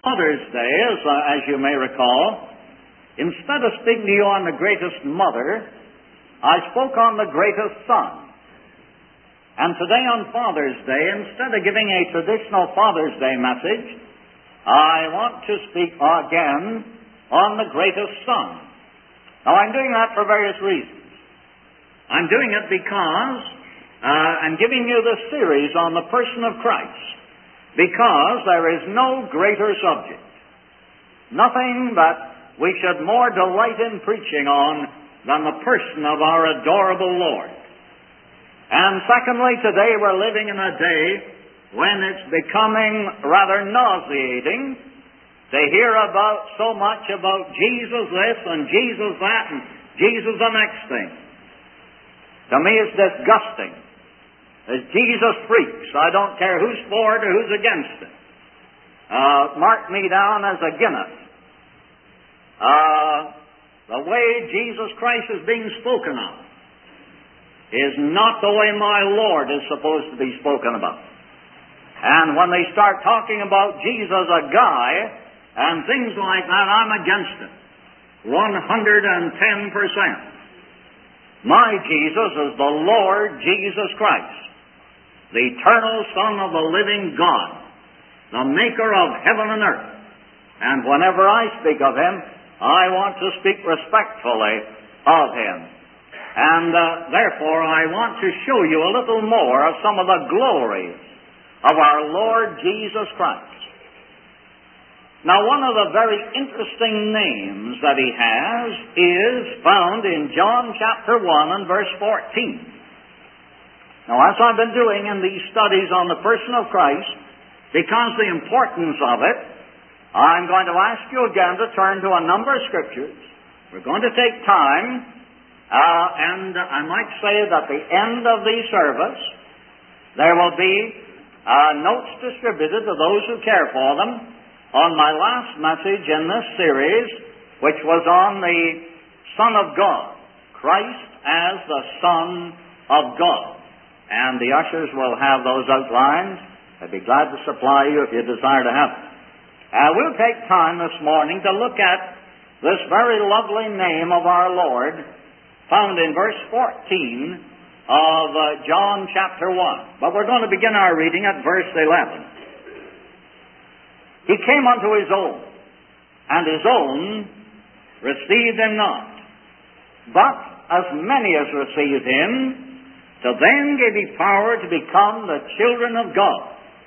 Mother's Day, as you may recall, instead of speaking to you on the greatest mother, I spoke on the greatest son. And today on Father's Day, instead of giving a traditional Father's Day message, I want to speak again on the greatest son. Now, I'm doing that for various reasons. I'm doing it because I'm giving you this series on the person of Christ, because there is no greater subject, nothing that we should more delight in preaching on than the person of our adorable Lord. And secondly, today we're living in a day when it's becoming rather nauseating to hear about so much about Jesus this and Jesus that and Jesus the next thing. To me it's disgusting. As Jesus freaks, I don't care who's for it or who's against it. Mark me down as against it. The way Jesus Christ is being spoken of is not the way my Lord is supposed to be spoken about. And when they start talking about Jesus, a guy, and things like that, I'm against it. 110%. My Jesus is the Lord Jesus Christ, the eternal Son of the living God, the maker of heaven and earth. And whenever I speak of Him, I want to speak respectfully of Him. And therefore, I want to show you a little more of some of the glories of our Lord Jesus Christ. Now, one of the very interesting names that He has is found in John chapter 1 and verse 14. Now, as I've been doing in these studies on the person of Christ, because the importance of it, I'm going to ask you again to turn to a number of scriptures. We're going to take time, and I might say that at the end of the service, there will be notes distributed to those who care for them on my last message in this series, which was on the Son of God, Christ as the Son of God. And the ushers will have those outlined. I'd be glad to supply you if you desire to have them. We'll take time this morning to look at this very lovely name of our Lord, found in verse 14 of John chapter 1. But we're going to begin our reading at verse 11. He came unto His own, and His own received Him not. But as many as received Him, to them gave He power to become the children of God.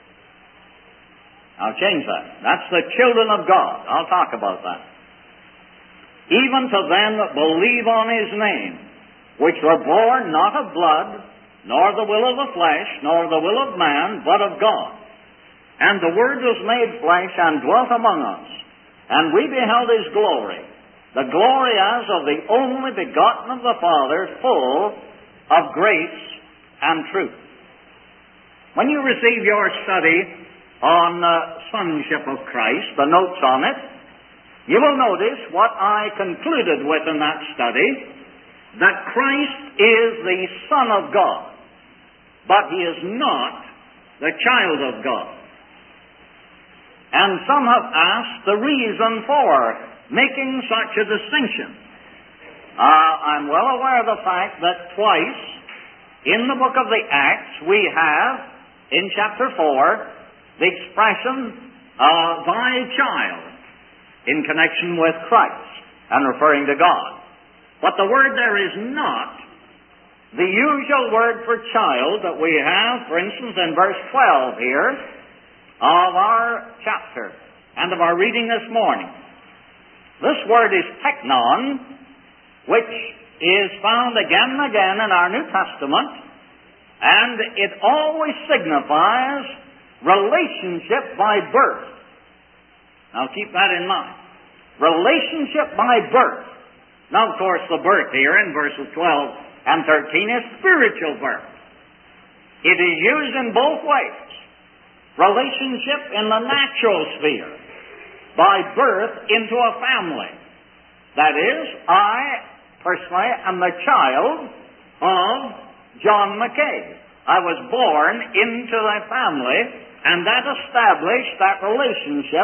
I'll change that. That's the children of God. I'll talk about that. Even to them that believe on His name, which were born not of blood, nor the will of the flesh, nor the will of man, but of God. And the Word was made flesh and dwelt among us. And we beheld His glory, the glory as of the only begotten of the Father, full of grace and truth. When you receive your study on sonship of Christ, the notes on it, you will notice what I concluded with in that study, that Christ is the Son of God, but He is not the child of God. And some have asked the reason for making such a distinction. I'm well aware of the fact that twice in the book of the Acts we have, in chapter 4, the expression, thy child, in connection with Christ and referring to God. But the word there is not the usual word for child that we have, for instance, in verse 12 here of our chapter and of our reading this morning. This word is teknon, which is found again and again in our New Testament, and it always signifies relationship by birth. Now keep that in mind. Relationship by birth. Now, of course, the birth here in verses 12 and 13 is spiritual birth. It is used in both ways. Relationship in the natural sphere, by birth into a family. That is, I personally am the child of John McKay. I was born into a family, and that established that relationship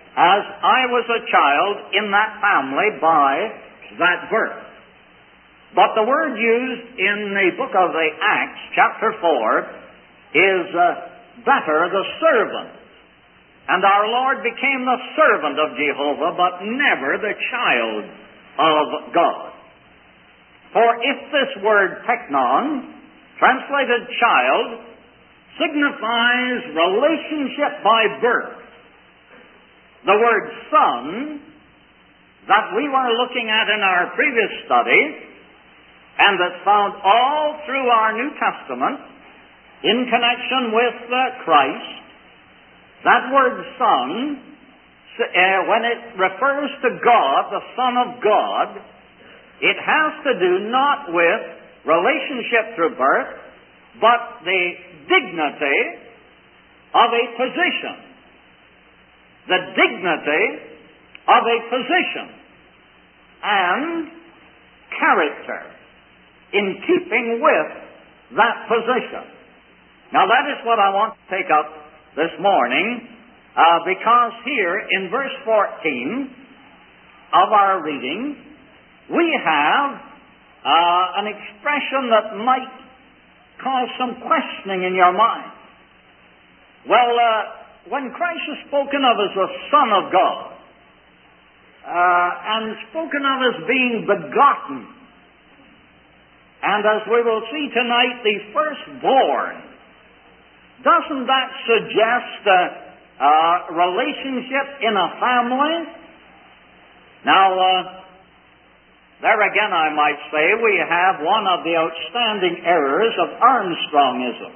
as I was a child in that family by that birth. But the word used in the book of the Acts, chapter 4, is better, the servant. And our Lord became the servant of Jehovah, but never the child of God. For if this word teknon, translated child, signifies relationship by birth, the word son, that we were looking at in our previous study, and that's found all through our New Testament in connection with Christ, that word son, when it refers to God, the Son of God, it has to do not with relationship through birth, but the dignity of a position. The dignity of a position and character in keeping with that position. Now that is what I want to take up this morning, because here in verse 14 of our reading, we have an expression that might cause some questioning in your mind. Well, when Christ is spoken of as the Son of God, and spoken of as being begotten, and as we will see tonight, the firstborn, doesn't that suggest a relationship in a family? Now, there again I might say we have one of the outstanding errors of Armstrongism.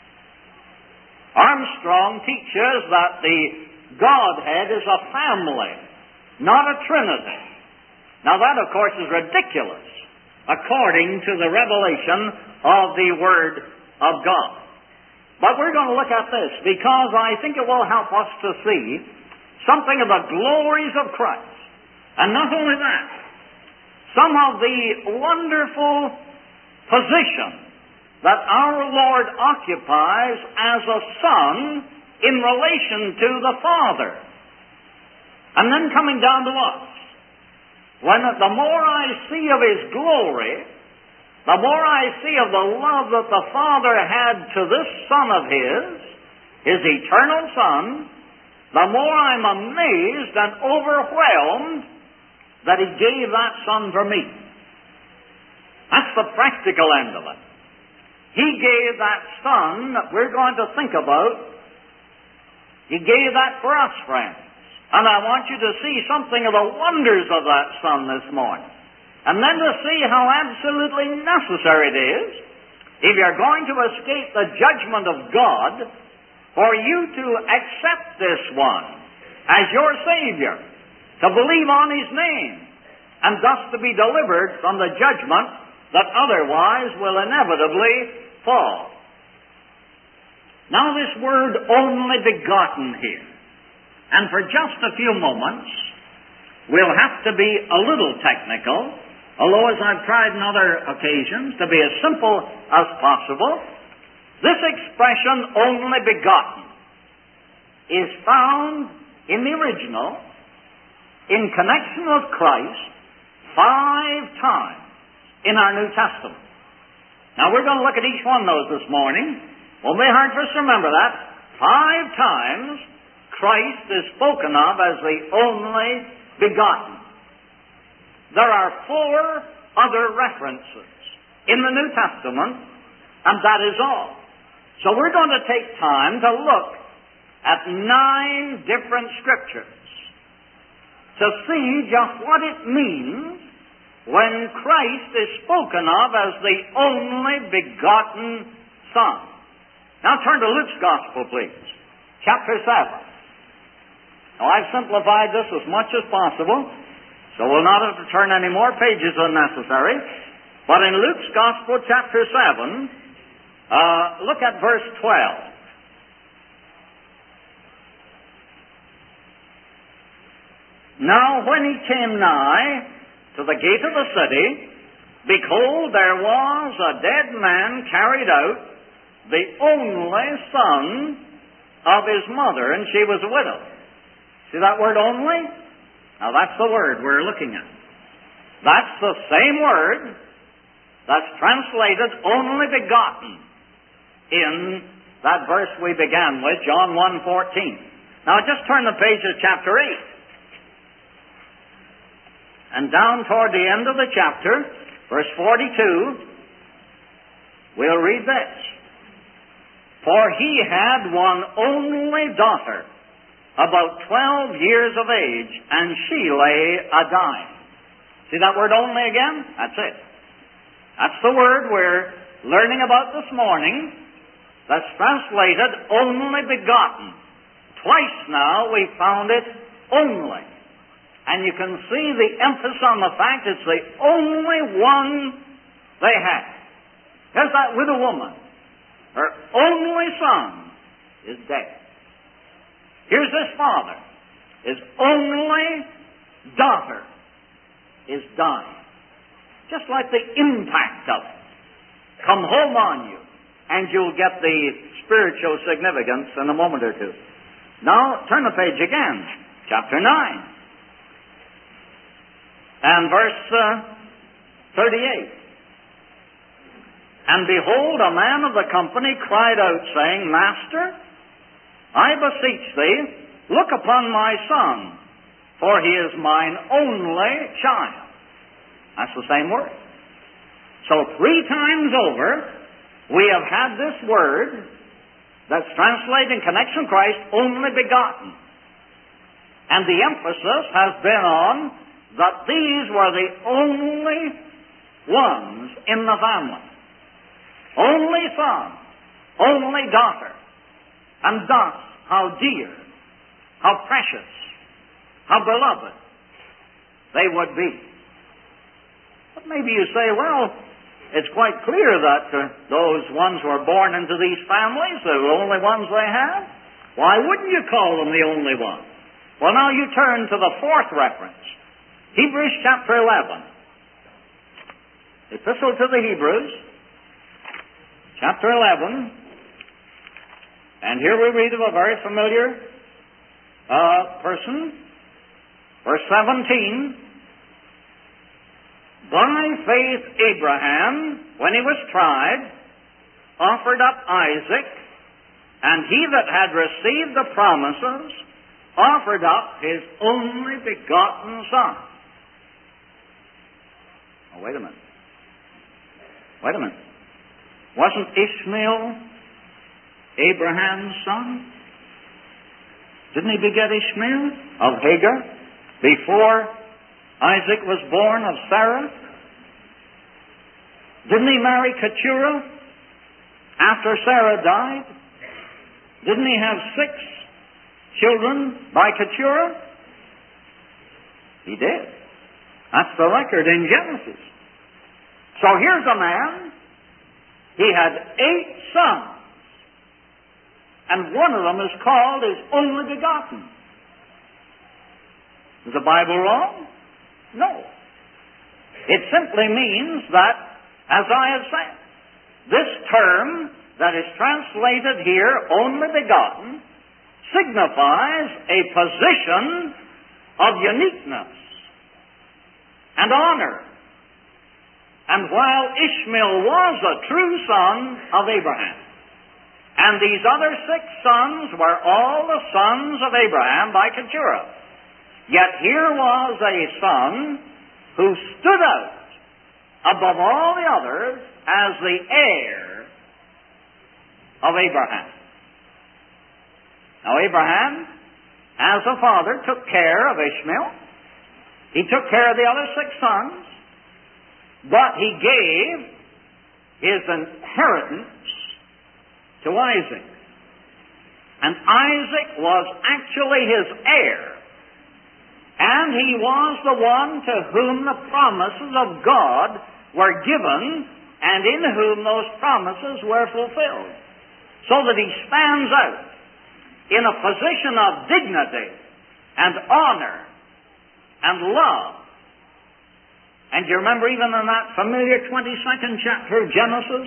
Armstrong teaches that the Godhead is a family, not a trinity. Now that, of course, is ridiculous according to the revelation of the Word of God. But we're going to look at this because I think it will help us to see something of the glories of Christ. And not only that, some of the wonderful position that our Lord occupies as a Son in relation to the Father. And then coming down to us, when the more I see of His glory, the more I see of the love that the Father had to this Son of His eternal Son, the more I'm amazed and overwhelmed that He gave that Son for me. That's the practical end of it. He gave that Son that we're going to think about. He gave that for us, friends. And I want you to see something of the wonders of that Son this morning. And then to see how absolutely necessary it is, if you're going to escape the judgment of God, for you to accept this one as your Savior, to believe on His name, and thus to be delivered from the judgment that otherwise will inevitably fall. Now this word only begotten here, and for just a few moments, we'll have to be a little technical, although as I've tried on other occasions to be as simple as possible. This expression, only begotten, is found in the original, in connection with Christ, 5 times in our New Testament. Now we're going to look at each one of those this morning. Won't be hard for us to remember that. 5 times Christ is spoken of as the only begotten. There are 4 other references in the New Testament, and that is all. So we're going to take time to look at 9 different scriptures to see just what it means when Christ is spoken of as the only begotten Son. Now turn to Luke's Gospel, please. Chapter 7. Now I've simplified this as much as possible, so we'll not have to turn any more pages than necessary. But in Luke's Gospel, chapter 7, look at verse 12. Now when he came nigh to the gate of the city, behold, there was a dead man carried out, the only son of his mother, and she was a widow. See that word only? Now that's the word we're looking at. That's the same word that's translated only begotten in that verse we began with, John 1:14. Now just turn the page to chapter 8. And down toward the end of the chapter, verse 42, we'll read this. For he had one only daughter, about 12 years of age, and she lay a-dying. See that word only again? That's it. That's the word we're learning about this morning. That's translated only begotten. Twice now we found it only. And you can see the emphasis on the fact it's the only one they had. There's that widow woman. Her only son is dead. Here's this father. His only daughter is dying. Just like the impact of it. Come home on you, and you'll get the spiritual significance in a moment or two. Now, turn the page again. Chapter 9. And verse 38. And behold, a man of the company cried out, saying, Master, I beseech thee, look upon my son, for he is mine only child. That's the same word. So 3 times over, we have had this word that's translated in connection with Christ, only begotten. And the emphasis has been on that these were the only ones in the family. Only son, only daughter. And thus, how dear, how precious, how beloved they would be. But maybe you say, well, it's quite clear that those ones who are born into these families are the only ones they have. Why wouldn't you call them the only one? Well, now you turn to the 4th reference. Hebrews chapter 11. Epistle to the Hebrews, chapter 11. And here we read of a very familiar person. Verse 17. By faith Abraham, when he was tried, offered up Isaac, and he that had received the promises offered up his only begotten son. Oh, wait a minute. Wait a minute. Wasn't Ishmael Abraham's son? Didn't he beget Ishmael of Hagar before Isaac was born of Sarah? Didn't he marry Keturah after Sarah died? Didn't he have 6 children by Keturah? He did. That's the record in Genesis. So here's a man. He had 8 sons. And one of them is called his only begotten. Is the Bible wrong? No. It simply means that, as I have said, this term that is translated here, only begotten, signifies a position of uniqueness and honor. And while Ishmael was a true son of Abraham, and these other 6 sons were all the sons of Abraham by Keturah, yet here was a son who stood out above all the others as the heir of Abraham. Now Abraham, as a father, took care of Ishmael. He took care of the other 6 sons, but he gave his inheritance to Isaac. And Isaac was actually his heir. And he was the one to whom the promises of God were given, and in whom those promises were fulfilled. So that he stands out in a position of dignity and honor and love. And you remember even in that familiar 22nd chapter of Genesis,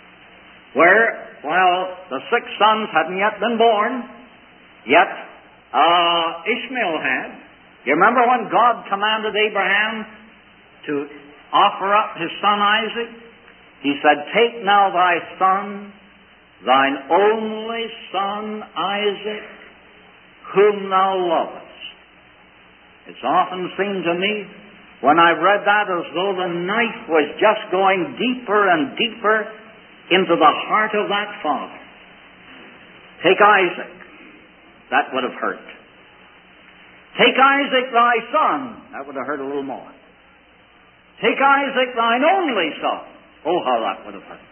where, while the 6 sons hadn't yet been born, yet Ishmael had. You remember when God commanded Abraham to offer up his son Isaac? He said, "Take now thy son, thine only son Isaac, whom thou lovest." It's often seemed to me, when I've read that, as though the knife was just going deeper and deeper into the heart of that father. Take Isaac. That would have hurt. Take Isaac thy son. That would have hurt a little more. Take Isaac thine only son. Oh, how that would have hurt.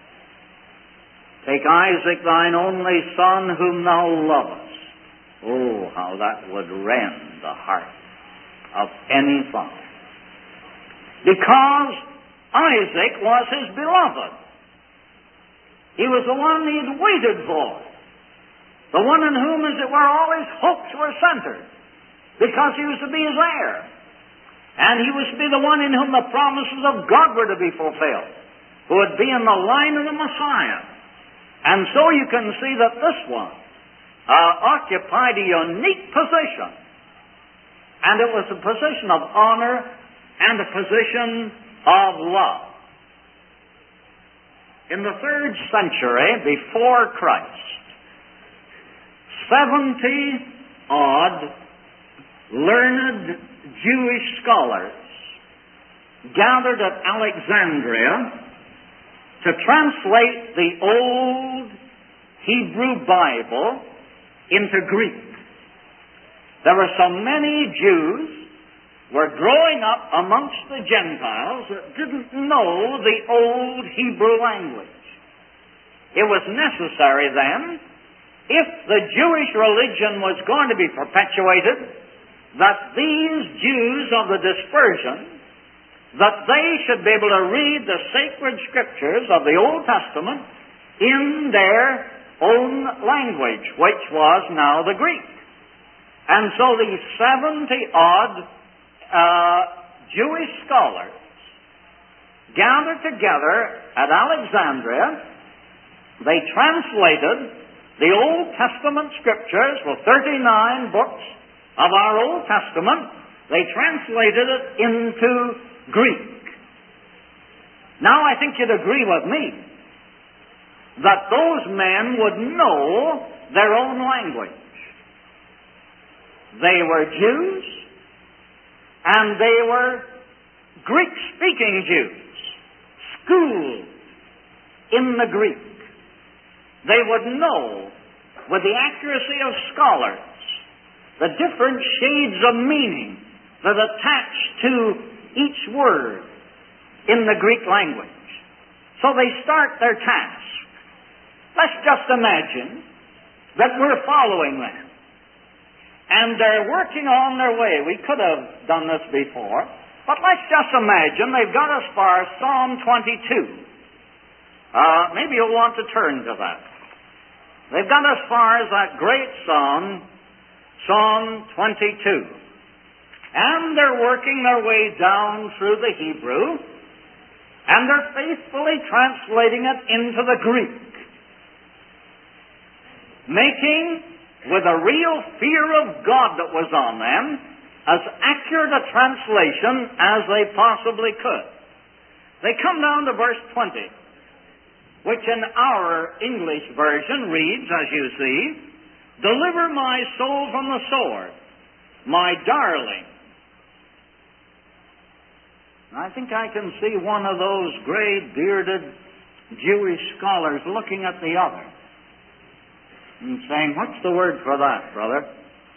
Take Isaac thine only son whom thou lovest. Oh, how that would rend the heart of any father. Because Isaac was his beloved. He was the one he had waited for. The one in whom, as it were, all his hopes were centered. Because he was to be his heir. And he was to be the one in whom the promises of God were to be fulfilled. Who would be in the line of the Messiah. And so you can see that this one occupied a unique position. And it was a position of honor and a position of love. In the 3rd century before Christ, 70 odd learned Jewish scholars gathered at Alexandria to translate the old Hebrew Bible into Greek. There were so many Jews were growing up amongst the Gentiles that didn't know the old Hebrew language. It was necessary then, if the Jewish religion was going to be perpetuated, that these Jews of the dispersion, that they should be able to read the sacred scriptures of the Old Testament in their own language, which was now the Greek. And so these 70-odd Jewish scholars gathered together at Alexandria. They translated the Old Testament scriptures, well, 39 books of our Old Testament. They translated it into Greek. Now I think you'd agree with me that those men would know their own language. They were Jews, and they were Greek-speaking Jews, schooled in the Greek. They would know, with the accuracy of scholars, the different shades of meaning that attach to each word in the Greek language. So they start their task. Let's just imagine that we're following them. And they're working on their way. We could have done this before, but let's just imagine they've got as far as Psalm 22. Maybe you'll want to turn to that. They've got as far as that great song, Psalm 22. And they're working their way down through the Hebrew, and they're faithfully translating it into the Greek, making, with a real fear of God that was on them, as accurate a translation as they possibly could. They come down to verse 20, which in our English version reads, as you see, "Deliver my soul from the sword, my darling." I think I can see one of those gray, bearded Jewish scholars looking at the other and saying, "What's the word for that, brother?"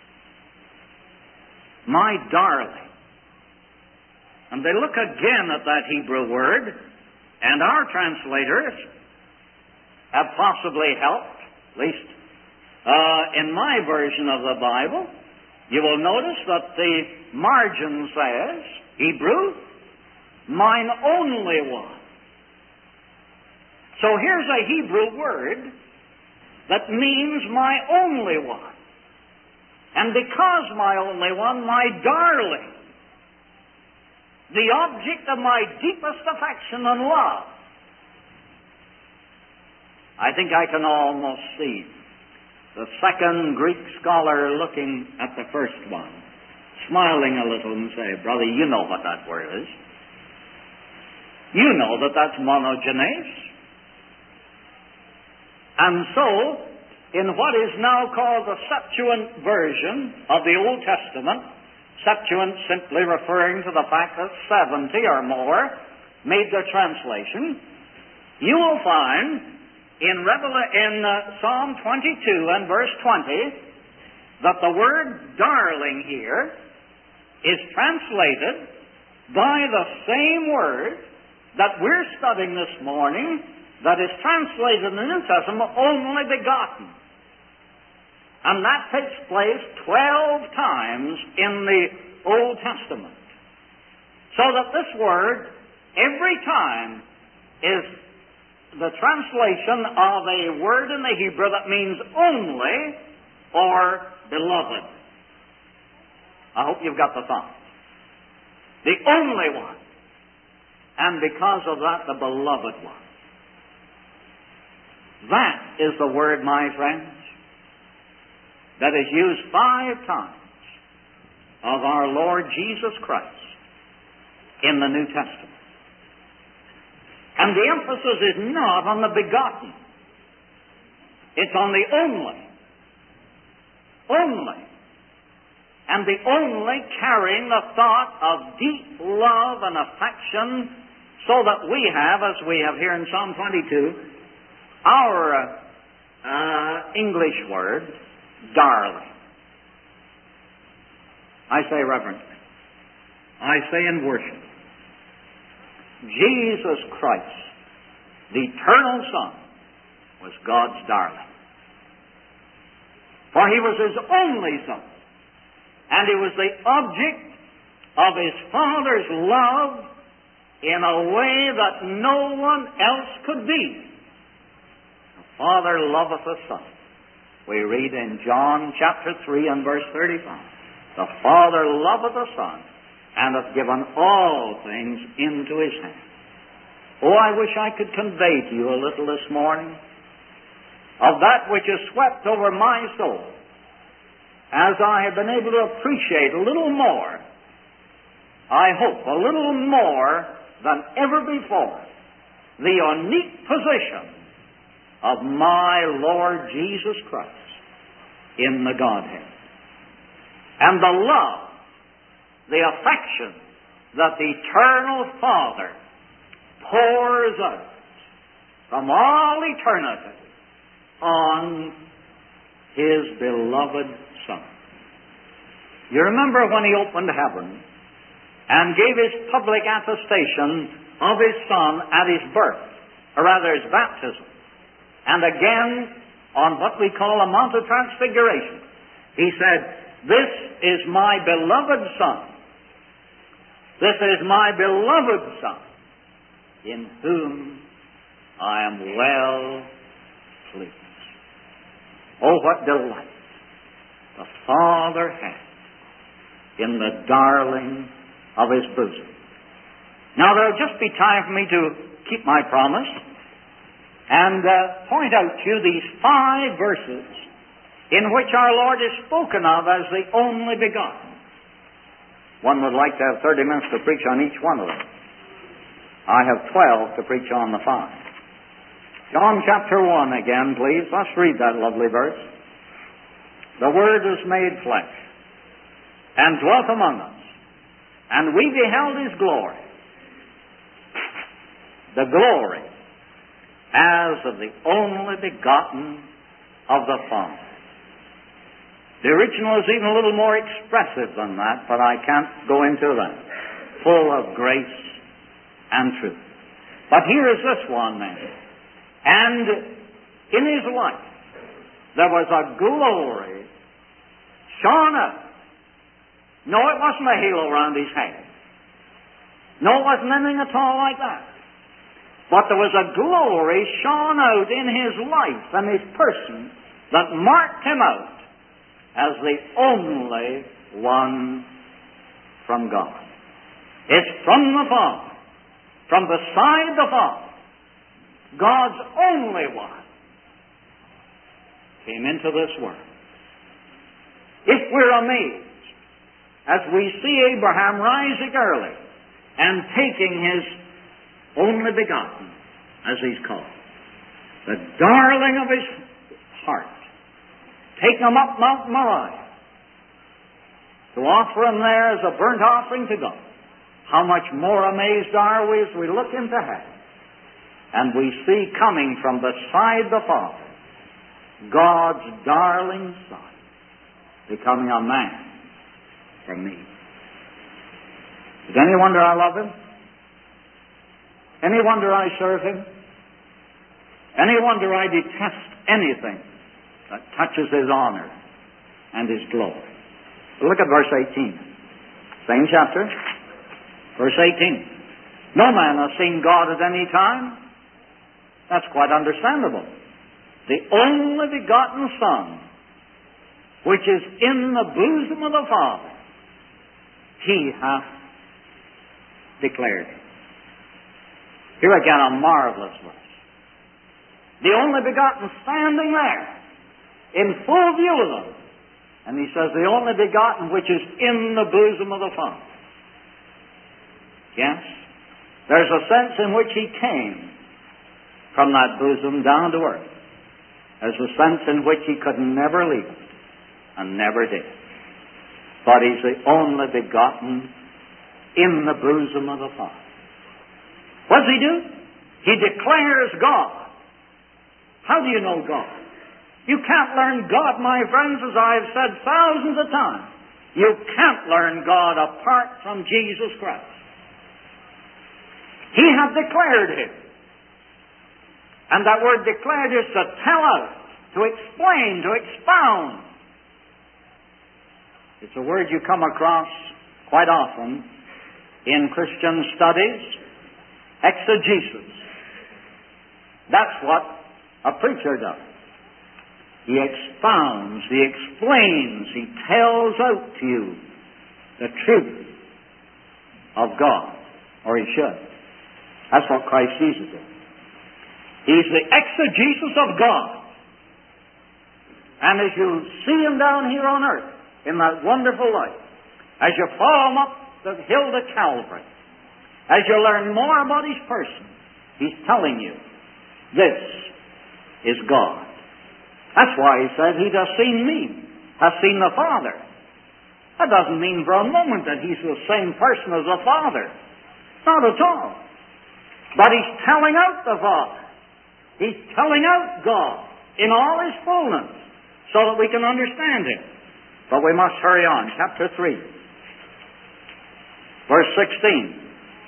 My darling. And they look again at that Hebrew word, and our translators have possibly helped, at least in my version of the Bible. You will notice that the margin says, Hebrew, "mine only one." So here's a Hebrew word that means my only one. And because my only one, my darling, the object of my deepest affection and love. I think I can almost see the second Greek scholar looking at the first one, smiling a little and say, "Brother, you know what that word is. You know that that's monogenes." And so, in what is now called the Septuagint version of the Old Testament, Septuagint simply referring to the fact that 70 or more made their translation, you will find in Psalm 22 and verse 20 that the word darling here is translated by the same word that we're studying this morning, that is translated in the New Testament, only begotten. And that takes place 12 times in the Old Testament. So that this word, every time, is the translation of a word in the Hebrew that means only or beloved. I hope you've got the thought. The only one. And because of that, the beloved one. That is the word, my friends, that is used 5 times of our Lord Jesus Christ in the New Testament. And the emphasis is not on the begotten. It's on the only. Only. And the only carrying the thought of deep love and affection, so that we have, as we have here in Psalm 22, our English word, darling. I say reverently. I say in worship. Jesus Christ, the eternal Son, was God's darling. For He was His only Son. And He was the object of His Father's love in a way that no one else could be. The Father loveth the Son. We read in John chapter 3 and verse 35. The Father loveth the Son, and hath given all things into His hand. Oh, I wish I could convey to you a little this morning of that which has swept over my soul, as I have been able to appreciate a little more, I hope a little more than ever before, the unique position of my Lord Jesus Christ in the Godhead. And the love, the affection that the eternal Father pours out from all eternity on His beloved Son. You remember when He opened heaven and gave His public attestation of His Son at His birth, or rather His baptism, and again on what we call a Mount of Transfiguration. He said, "This is my beloved Son. This is my beloved Son, in whom I am well pleased." Oh, what delight the Father had in the darling of His bosom. Now, there will just be time for me to keep my promise and point out to you these 5 verses in which our Lord is spoken of as the only begotten. One would like to have 30 minutes to preach on each one of them. I have 12 to preach on the 5. John chapter 1 again, please. Let's read that lovely verse. The Word was made flesh and dwelt among us, and we beheld His glory. The glory as of the only begotten of the Father. The original is even a little more expressive than that, but I can't go into that. Full of grace and truth. But here is this one then. And in His life, there was a glory shone out. No, it wasn't a halo around His head. No, it wasn't anything at all like that. But there was a glory shone out in His life and His person that marked Him out as the only one from God. It's from the Father, from beside the Father, God's only one. came into this world. If we're amazed as we see Abraham rising early and taking his only begotten, as he's called, the darling of his heart, taking him up Mount Moriah to offer him there as a burnt offering to God, how much more amazed are we as we look into heaven and we see coming from beside the Father God's darling Son, becoming a man for me. Is it any wonder I love him? Any wonder I serve him? Any wonder I detest anything that touches his honor and his glory? Look at verse 18. Same chapter. Verse 18. No man has seen God at any time. That's quite understandable. The only begotten Son, which is in the bosom of the Father, he hath declared him. Here again a marvelous verse. The only begotten standing there in full view of them. And he says, the only begotten which is in the bosom of the Father. Yes, there's a sense in which he came from that bosom down to earth. There's a sense in which he could never leave it, and never did. But he's the only begotten in the bosom of the Father. What does he do? He declares God. How do you know God? You can't learn God, my friends, as I have said thousands of times. You can't learn God apart from Jesus Christ. He hath declared him. And that word declared is to tell out, to explain, to expound. It's a word you come across quite often in Christian studies. Exegesis. That's what a preacher does. He expounds, he explains, he tells out to you the truth of God, or he should. That's what Christ Jesus is. He's the exegesis of God. And as you see him down here on earth, in that wonderful light, as you follow him up the hill to Calvary, as you learn more about his person, he's telling you, this is God. That's why he said, he that seen me has seen the Father. That doesn't mean for a moment that he's the same person as the Father. Not at all. But he's telling out the Father. He's telling out God in all his fullness so that we can understand him. But we must hurry on. Chapter 3. Verse 16.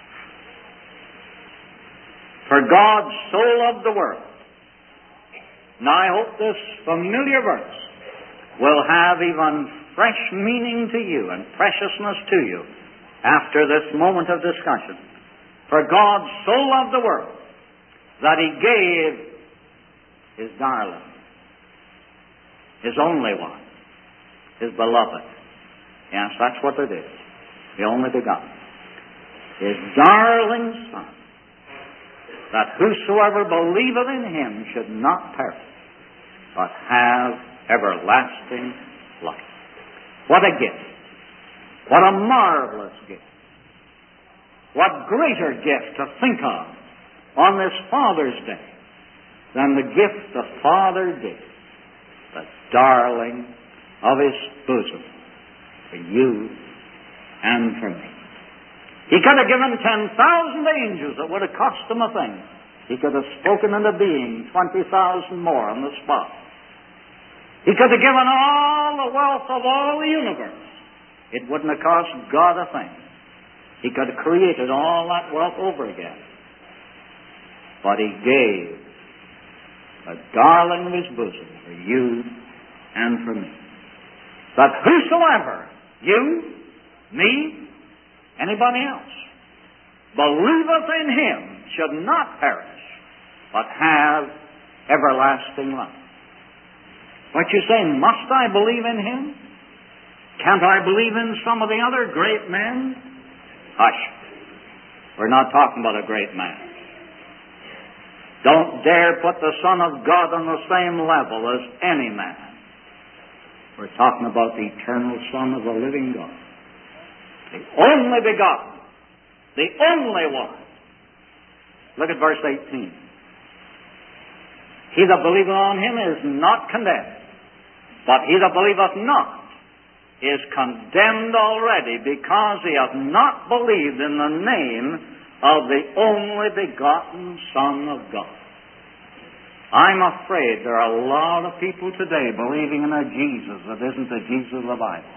For God so loved the world. Now I hope this familiar verse will have even fresh meaning to you and preciousness to you after this moment of discussion. For God so loved the world that he gave his darling, his only one, his beloved. Yes, that's what it is. The only begotten. His darling Son, that whosoever believeth in him should not perish, but have everlasting life. What a gift. What a marvelous gift. What greater gift to think of on this Father's Day than the gift the Father gave, the darling of his bosom, for you and for me. He could have given 10,000 angels. It would have cost him a thing. He could have spoken into being 20,000 more on the spot. He could have given all the wealth of all the universe. It wouldn't have cost God a thing. He could have created all that wealth over again. But he gave a darling of his bosom for you and for me. That whosoever, you, me, anybody else, believeth in him should not perish, but have everlasting life. But you say, must I believe in him? Can't I believe in some of the other great men? Hush. We're not talking about a great man. Don't dare put the Son of God on the same level as any man. We're talking about the eternal Son of the living God. The only begotten. The only one. Look at verse 18. He that believeth on him is not condemned, but he that believeth not is condemned already, because he hath not believed in the name of the only begotten Son of God. I'm afraid there are a lot of people today believing in a Jesus that isn't the Jesus of the Bible.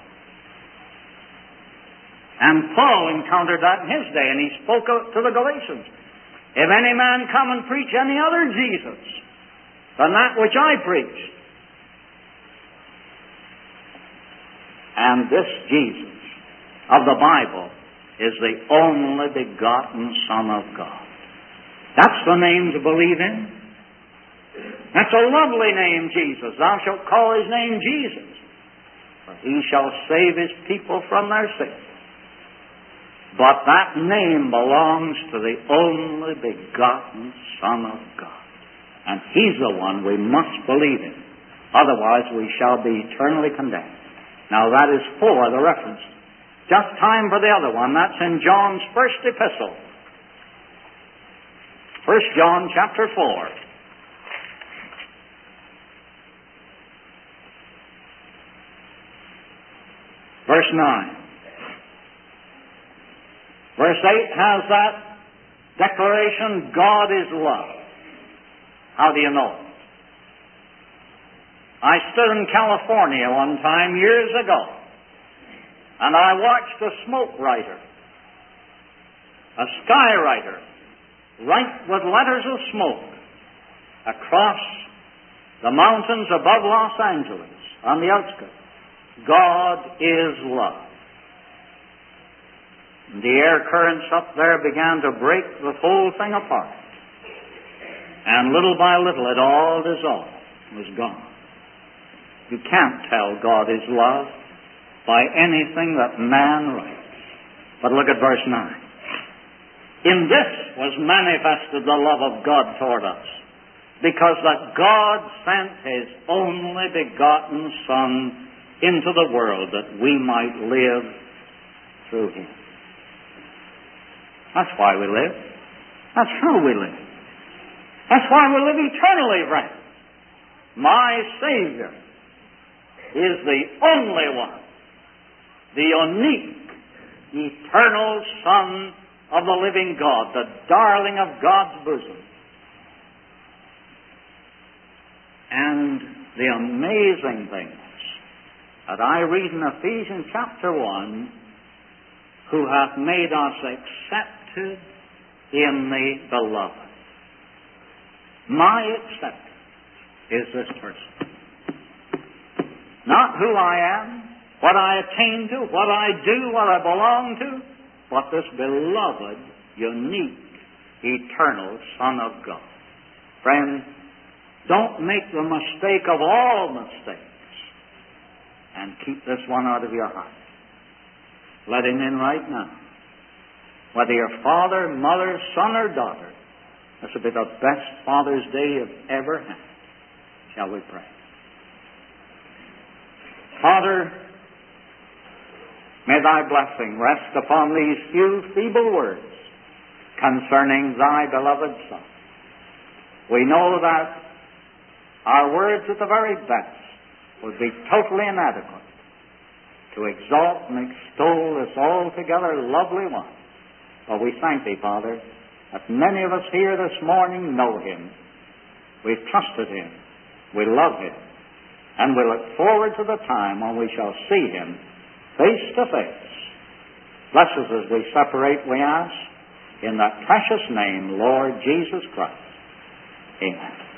And Paul encountered that in his day, and he spoke to the Galatians. If any man come and preach any other Jesus than that which I preached, and this Jesus of the Bible is the only begotten Son of God. That's the name to believe in. That's a lovely name, Jesus. Thou shalt call his name Jesus, for he shall save his people from their sins. But that name belongs to the only begotten Son of God. And he's the one we must believe in. Otherwise we shall be eternally condemned. Now that is for the reference. Just time for the other one. That's in John's first epistle. 1 John chapter 4. Verse 9. Verse 8 has that declaration, God is love. How do you know it? I stood in California one time years ago, and I watched a smoke writer, a skywriter, write with letters of smoke across the mountains above Los Angeles on the outskirts. God is love. The air currents up there began to break the whole thing apart. And little by little it all dissolved, was gone. You can't tell God is love by anything that man writes. But look at verse 9. In this was manifested the love of God toward us, because that God sent his only begotten Son into the world that we might live through him. That's why we live. That's how we live. That's why we live eternally, friends. My Savior is the only one, the unique, eternal Son of the living God, the darling of God's bosom. And the amazing thing is that I read in Ephesians chapter 1, who hath made us accepted in the beloved. My acceptance is this person. Not who I am, what I attain to, what I do, what I belong to, but this beloved, unique, eternal Son of God. Friend, don't make the mistake of all mistakes and keep this one out of your heart. Let him in right now. Whether you're father, mother, son, or daughter, this will be the best Father's Day you've ever had. Shall we pray? Father, may thy blessing rest upon these few feeble words concerning thy beloved Son. We know that our words at the very best would be totally inadequate to exalt and extol this altogether lovely one. But we thank thee, Father, that many of us here this morning know him. We've trusted him. We love him. And we look forward to the time when we shall see him face to face. Bless us as we separate, we ask, in that precious name, Lord Jesus Christ. Amen.